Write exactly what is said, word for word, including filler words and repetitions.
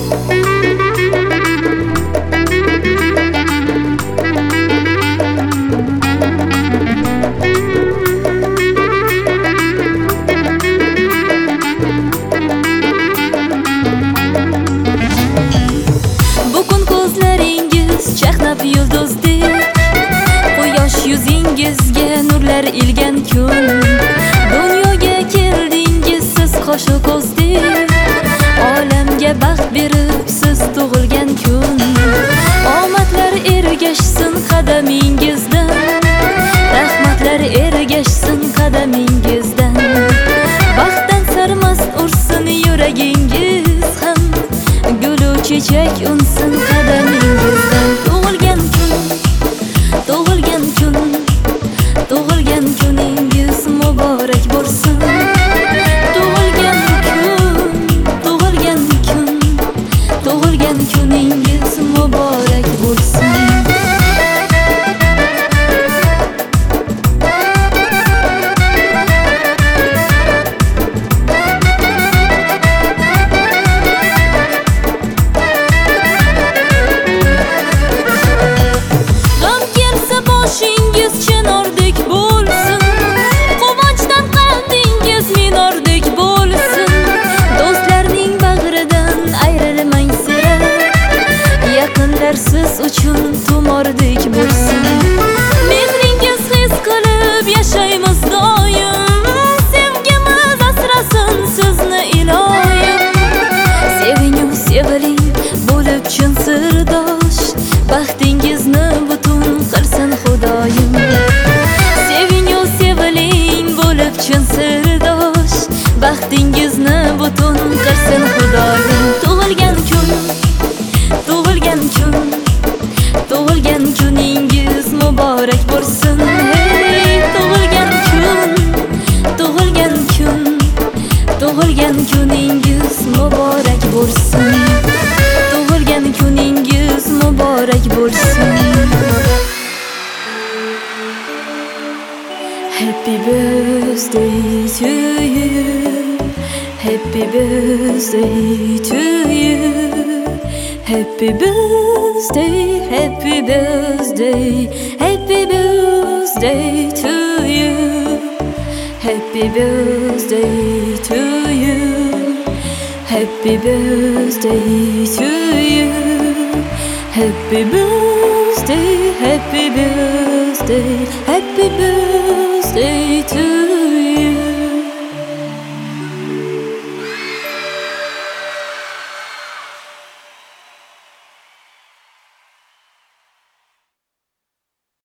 chaqnab yulduzdek quyosh yuzingizga nurlar ilgan kun dunyoga keldingiz siz qo'shu ko'zdek olamga baxt berib siz tug'ilgan kun omadlar ergashsin qadamingizdan rahmatlar ergashsin qadamingizdan baxtdan sarmast ursin yuragingiz ham gulu chechak unsin qadamingizdan tug'ilgan kun tug'ilgan kun tug'ilgan kuningiz muborak bo'lsin tug'ilgan kun tug'ilgan kun tug'ilgan kuningiz muborak bo'lsin siz uchun tumordek bo'lsin mehringiz his qilib yashaymiz doim sevgimiz asrasin sizni iloyim sevingu seviling bo'lib chin sirdosh baxtingizni butun qilsin xudoyim sevingu seviling bo'lib chin sirdosh baxtingizni butun qilsin xudoyim tug'ilgan kun tug'ilgan kun tug'ilgan kuningiz muborak bo'lsin hey tug'ilgan kun tug'ilgan kun tug'ilgan kuningiz muborak bo'lsin tug'ilgan kuningiz muborak bo'lsin Happy birthday to you Happy birthday to you Happy birthday, happy birthday, happy birthday to you. Happy birthday to you. Happy birthday to you. Happy birthday, happy birthday, happy birthday.